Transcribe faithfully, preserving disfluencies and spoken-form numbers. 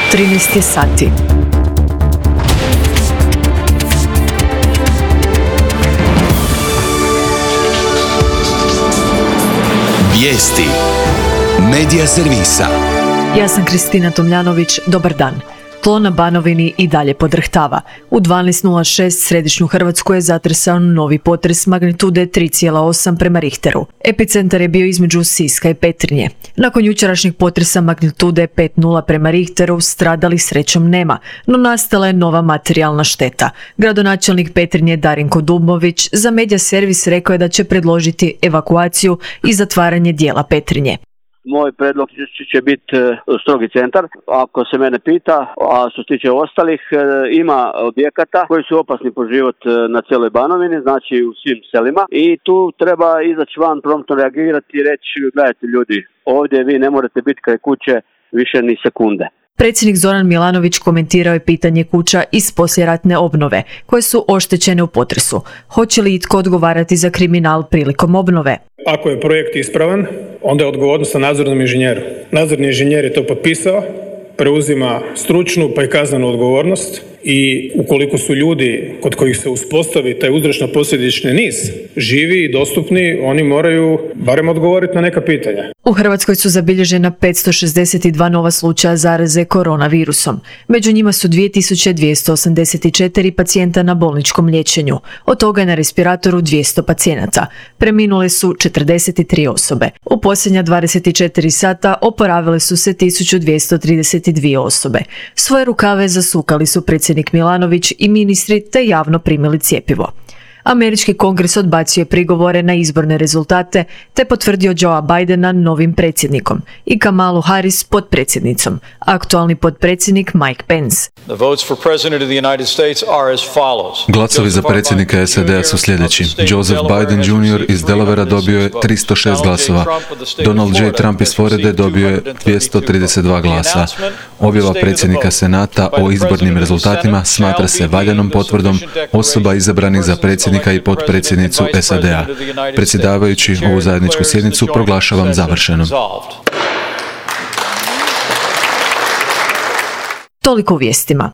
trinaest je sati. Vijesti Medija servisa. Ja sam Kristina Tomljanović, dobar dan. Tlo na Banovini i dalje podrhtava. U dvanaest nula šest središnju Hrvatsku je zatresao novi potres magnitude tri zarez osam prema Richteru. Epicentar je bio između Siska i Petrinje. Nakon jučerašnjeg potresa magnitude pet zarez nula prema Richteru stradalih srećom nema, no nastala je nova materijalna šteta. Gradonačelnik Petrinje Darinko Dubmović za Medija servis rekao je da će predložiti evakuaciju i zatvaranje dijela Petrinje. Moj predlog će biti strogi centar, ako se mene pita, a što se tiče ostalih, ima objekata koji su opasni po život na cijeloj Banovini, znači u svim selima, i tu treba izaći van, promptno reagirati i reći, gledajte ljudi, ovdje vi ne morate biti kraj kuće više ni sekunde. Predsjednik Zoran Milanović komentirao je pitanje kuća iz poslijeratne obnove, koje su oštećene u potresu. Hoće li itko odgovarati za kriminal prilikom obnove? Ako je projekt ispravan, onda je odgovornost na nadzornom inženjeru. Nadzorni inženjer je to potpisao, preuzima stručnu pa i kaznenu odgovornost i ukoliko su ljudi kod kojih se uspostavi taj uzročno-posljedični niz živi i dostupni, oni moraju barem odgovoriti na neka pitanja. U Hrvatskoj su zabilježena petsto šezdeset dva nova slučaja zaraze koronavirusom. Među njima su dvije tisuće dvjesto osamdeset četiri pacijenta na bolničkom liječenju. Od toga je na respiratoru dvjesto pacijenata. Preminule su četrdeset tri osobe. U posljednja dvadeset četiri sata oporavile su se tisuću dvjesto trideset dvije osobe. Svoje rukave zasukali su predsjednik Milanović i ministri te javno primili cjepivo. Američki kongres odbacio je prigovore na izborne rezultate te potvrdio Joea Bidena novim predsjednikom i Kamalu Harris potpredsjednicom, aktualni potpredsjednik Mike Pence. Glasovi za predsjednika S A D-a su sljedeći. Joseph Biden junior iz Delavera dobio je tristo šest glasova. Donald J. Trump iz Floride dobio je dvjesto trideset dva glasa. Objava predsjednika Senata o izbornim rezultatima smatra se valjanom potvrdom osoba izabranih za predsjednika i potpredsjednicu S A D-a. Predsjedavajući ovu zajedničku sjednicu proglašavam završenom. Toliko u vijestima.